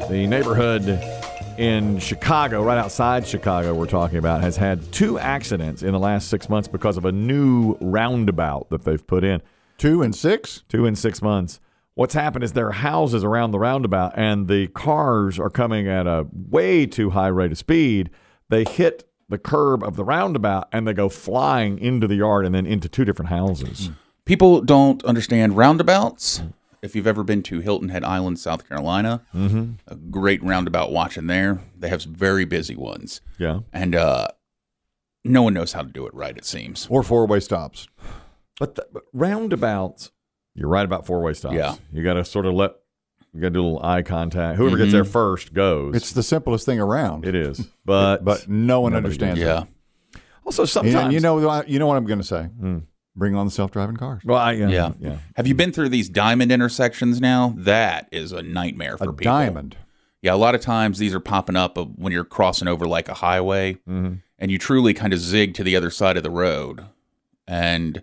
The neighborhood in Chicago, right outside Chicago we're talking about, has had 2 accidents in the last 6 months because of a new roundabout that they've put in. 2 and 6? 2 in 6 months. What's happened is there are houses around the roundabout, and the cars are coming at a way too high rate of speed. They hit the curb of the roundabout, and they go flying into the yard and then into 2 different houses. People don't understand roundabouts. If you've ever been to Hilton Head Island, South Carolina, a great roundabout watching there. They have some very busy ones. Yeah. And no one knows how to do it right, it seems. Or 4-way stops. But roundabouts, you're right about 4-way stops. Yeah. You got to sort of you got to do a little eye contact. Whoever gets there first goes. It's the simplest thing around. It is. But no one understands it. Yeah. Also, sometimes. And you know what I'm going to say? Bring on the self-driving cars. Well, Yeah. Have you been through these diamond intersections now? That is a nightmare for people. Diamond. Yeah, a lot of times these are popping up when you're crossing over like a highway, and you truly kind of zig to the other side of the road, and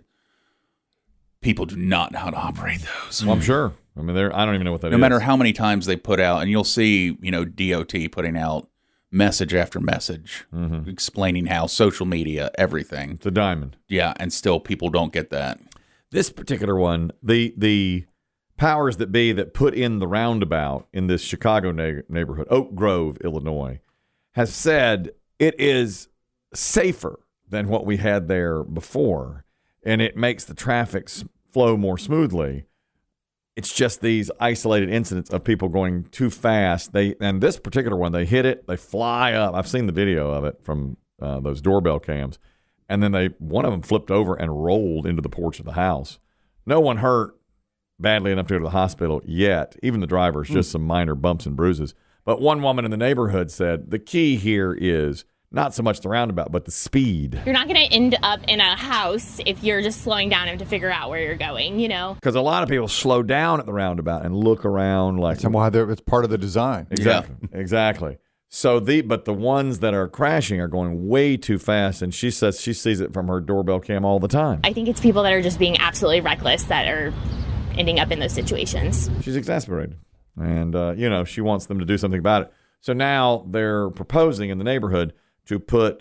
people do not know how to operate those. Well, I'm sure. I mean, I don't even know what that is. No matter how many times they put out, and you'll see, DOT putting out message after message explaining how social media, everything. It's a diamond. Yeah, and still people don't get that. This particular one, the powers that be that put in the roundabout in this Chicago neighborhood, Oak Grove, Illinois, has said it is safer than what we had there before, and it makes the traffic flow more smoothly. It's just these isolated incidents of people going too fast. And this particular one, they hit it, they fly up. I've seen the video of it from those doorbell cams. And then one of them flipped over and rolled into the porch of the house. No one hurt badly enough to go to the hospital yet. Even the drivers, just some minor bumps and bruises. But one woman in the neighborhood said the key here is not so much the roundabout, but the speed. You're not going to end up in a house if you're just slowing down and to figure out where you're going, Because a lot of people slow down at the roundabout and look around like... That's why it's part of the design. Exactly. Yeah. Exactly. So but the ones that are crashing are going way too fast, and she says she sees it from her doorbell cam all the time. I think it's people that are just being absolutely reckless that are ending up in those situations. She's exasperated, and she wants them to do something about it. So now they're proposing in the neighborhood to put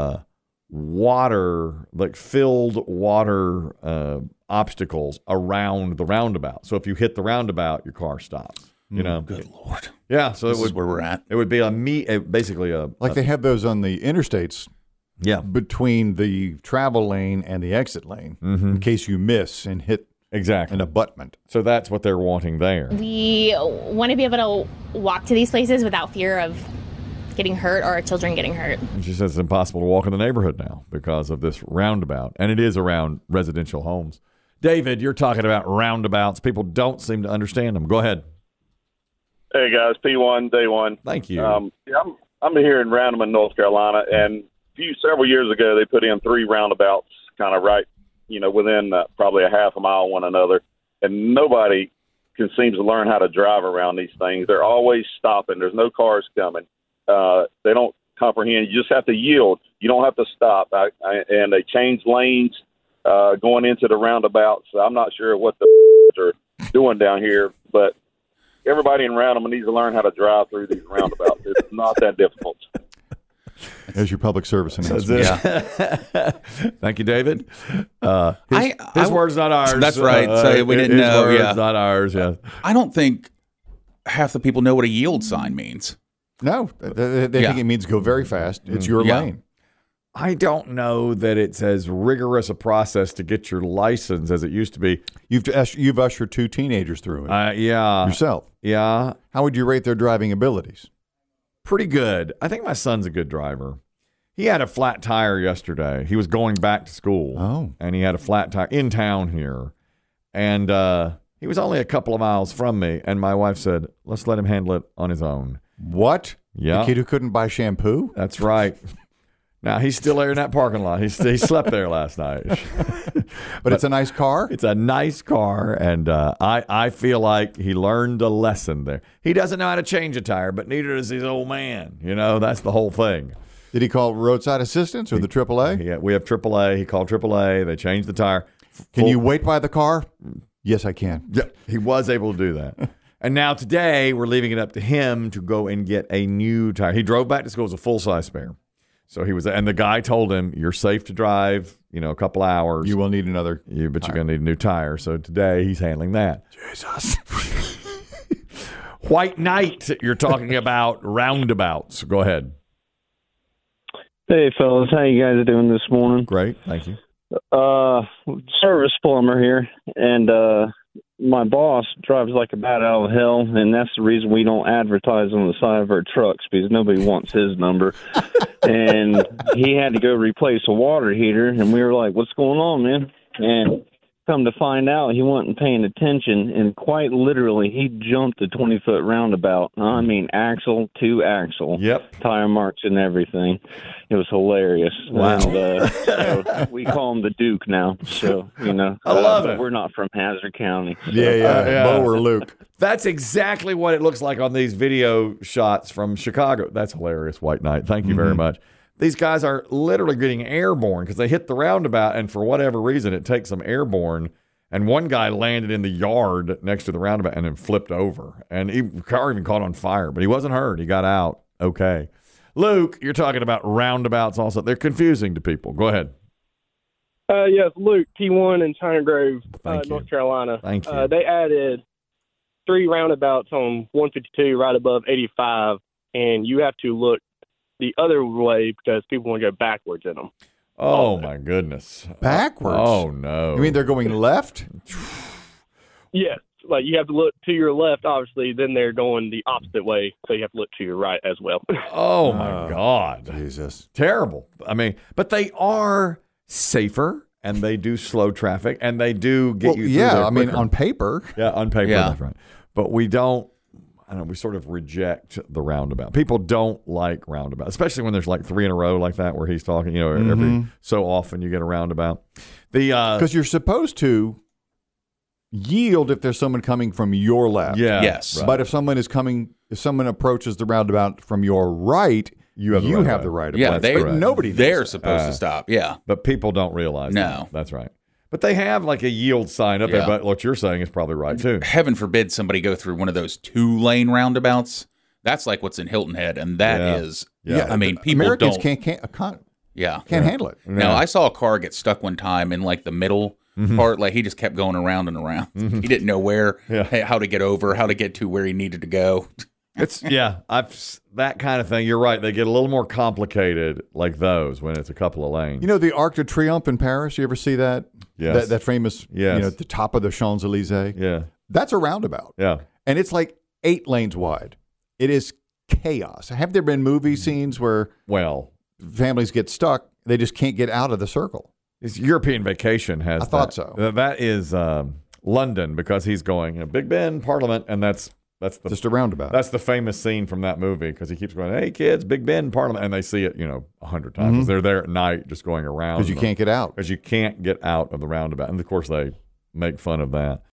filled water obstacles around the roundabout. So if you hit the roundabout, your car stops. Good Lord. Yeah, so this is where we're at. It would be basically they have those on the interstates. Yeah, between the travel lane and the exit lane, in case you miss and hit an abutment. So that's what they're wanting there. We want to be able to walk to these places without fear of getting hurt or our children getting hurt. And she says it's impossible to walk in the neighborhood now because of this roundabout, and it is around residential homes. David, you're talking about roundabouts. People don't seem to understand them. Go ahead. Hey guys, P1 Day One. Thank you. I'm here in Roundaman, North Carolina, and several years ago they put in 3 roundabouts, kind of right, within probably a half a mile one another, and nobody can seem to learn how to drive around these things. They're always stopping. There's no cars coming. They don't comprehend. You just have to yield. You don't have to stop. And they change lanes going into the roundabouts. So I'm not sure what the are doing down here, but everybody in Roundaman needs to learn how to drive through these roundabouts. It's not that difficult. As your public service announcement. Yeah. Thank you, David. His words, not ours. That's right. So we didn't know. Words, yeah. Not ours. Yeah. I don't think half the people know what a yield sign means. No, they think it means go very fast. It's your lane. I don't know that it's as rigorous a process to get your license as it used to be. You've ushered 2 teenagers through it. Yeah. Yourself. Yeah. How would you rate their driving abilities? Pretty good. I think my son's a good driver. He had a flat tire yesterday. He was going back to school. Oh. And he had a flat tire in town here. And he was only a couple of miles from me. And my wife said, let's let him handle it on his own. What? Yeah. The kid who couldn't buy shampoo? That's right. Now, he's still there in that parking lot. He slept there last night. But it's a nice car? It's a nice car, and I feel like he learned a lesson there. He doesn't know how to change a tire, but neither does his old man. That's the whole thing. Did he call roadside assistance or the AAA? Yeah, we have AAA. He called AAA. They changed the tire. Can you wait by the car? Yes, I can. Yeah, he was able to do that. And now today, we're leaving it up to him to go and get a new tire. He drove back to school as a full-size spare. So he was, and the guy told him, "You're safe to drive, a couple hours. You will need another but you're tire. going to need a new tire." So today, he's handling that. Jesus. White Knight, you're talking about roundabouts. Go ahead. Hey, fellas. How you guys doing this morning? Great. Thank you. Service plumber here, and my boss drives like a bat out of hell, and that's the reason we don't advertise on the side of our trucks, because nobody wants his number. And he had to go replace a water heater, and we were like, "What's going on, man?" And come to find out, he wasn't paying attention, and quite literally, he jumped a 20-foot roundabout. I mean, axle to axle. Yep. Tire marks and everything. It was hilarious. Wow. And, so we call him the Duke now. So, I love it. We're not from Hazard County. Yeah. Bo or Luke. That's exactly what it looks like on these video shots from Chicago. That's hilarious, White Knight. Thank you very much. These guys are literally getting airborne because they hit the roundabout, and for whatever reason, it takes them airborne. And one guy landed in the yard next to the roundabout and then flipped over. And the car even caught on fire, but he wasn't hurt. He got out okay. Luke, you're talking about roundabouts also. They're confusing to people. Go ahead. Yes, Luke, T1 in China Grove, Thank you. North Carolina. Thank you. They added 3 roundabouts on 152 right above 85, and you have to look the other way because people want to go backwards in them. Oh, my goodness. Backwards? Oh, no. You mean they're going left? Yes, like you have to look to your left, obviously, then they're going the opposite way, so you have to look to your right as well. Oh, my God. Jesus. Terrible. I mean, but they are safer, and they do slow traffic, and they do get you through there I mean, quicker. on paper. Yeah, on paper, Yeah. that's right. But we don't, we sort of reject the roundabout. People don't like roundabout, especially when there's like 3 in a row like that where he's talking, every so often you get a roundabout. Because you're supposed to yield if there's someone coming from your left. Yeah. Yes. Right. But if someone approaches the roundabout from your right, you have the right of Yeah, way. they- But nobody does They're that. supposed to stop. Yeah. But people don't realize No. that. That's right. But they have like a yield sign up there, Yeah. but what you're saying is probably right too. Heaven forbid somebody go through one of those 2-lane roundabouts. That's like what's in Hilton Head, and that is. Yeah. I mean, people Americans don't. can't handle it. No, I saw a car get stuck one time in like the middle part. Like he just kept going around and around. He didn't know how to get over, how to get to where he needed to go. It's that kind of thing. You're right. They get a little more complicated like those when it's a couple of lanes. You know the Arc de Triomphe in Paris? You ever see that? Yes. That famous, Yes. the top of the Champs-Elysees? Yeah. That's a roundabout. Yeah. And it's like 8 lanes wide. It is chaos. Have there been movie scenes where families get stuck? They just can't get out of the circle. It's European Vacation has I thought that. so. That is London because he's going Big Ben, Parliament, and that's just a roundabout. That's the famous scene from that movie because he keeps going, "Hey kids, Big Ben, Parliament," and they see it 100 times. 'Cause they're there at night just going around Because you can't get out. Because you can't get out of the roundabout, and of course they make fun of that.